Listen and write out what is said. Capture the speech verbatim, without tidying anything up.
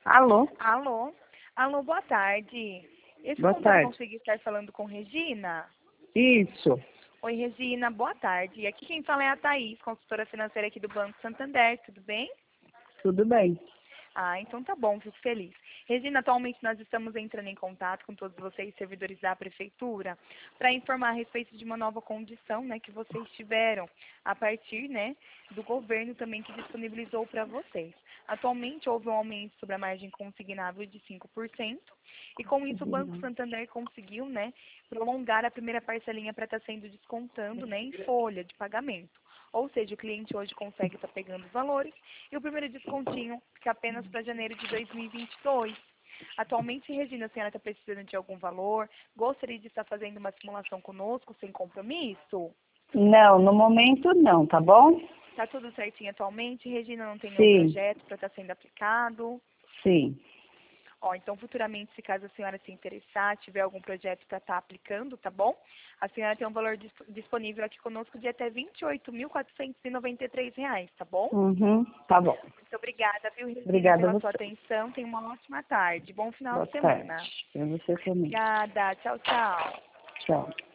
Alô? Alô? Alô, boa tarde. Esse Boa computador tarde. conseguir estar falando com Regina? Isso. Oi, Regina, boa tarde. Aqui quem fala é a Thaís, consultora financeira aqui do Banco Santander, tudo bem? Tudo bem. Ah, então tá bom, fico feliz. Regina, atualmente nós estamos entrando em contato com todos vocês, servidores da Prefeitura, para informar a respeito de uma nova condição, né, que vocês tiveram a partir, né, do governo também que disponibilizou para vocês. Atualmente houve um aumento sobre a margem consignável de cinco por cento e com isso o Banco Santander conseguiu, né, prolongar a primeira parcelinha para estar sendo descontando, né, em folha de pagamento. Ou seja, o cliente hoje consegue estar pegando os valores e o primeiro descontinho fica apenas para janeiro de dois mil e vinte e dois. Atualmente, Regina, a senhora está precisando de algum valor? Gostaria de estar fazendo uma simulação conosco sem compromisso? Não, no momento não, tá bom? Está tudo certinho atualmente? Regina, não tem nenhum Sim, projeto para estar sendo aplicado? sim. Ó, então, futuramente, se caso a senhora se interessar, tiver algum projeto para estar aplicando, tá bom? A senhora tem um valor dis disponível aqui conosco de até vinte e oito mil quatrocentos e noventa e três reais, tá bom? Uhum, tá bom. Muito obrigada, viu, Regina, Obrigada a pela sua você. atenção. Tenha uma ótima tarde. Bom final Boa de tarde. semana. Pra você também. Obrigada. Tchau, tchau. Tchau.